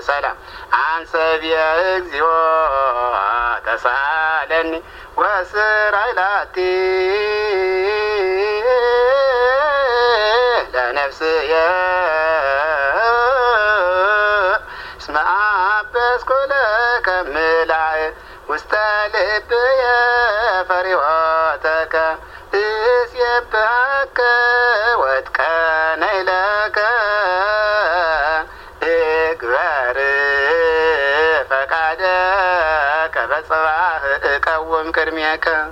ሰላም አንሰብ የእግዚኦ ተሳለኒ ወስራይላቲ ለነፍስየ እስመ አበስኩ ለከምላእ ውስተ ልብየ ፈሪሆተከ እስየብሐከ ወትቀነይለከ እግበር ፈቃደከ በጽባሕ እቀውም ቅድሜከ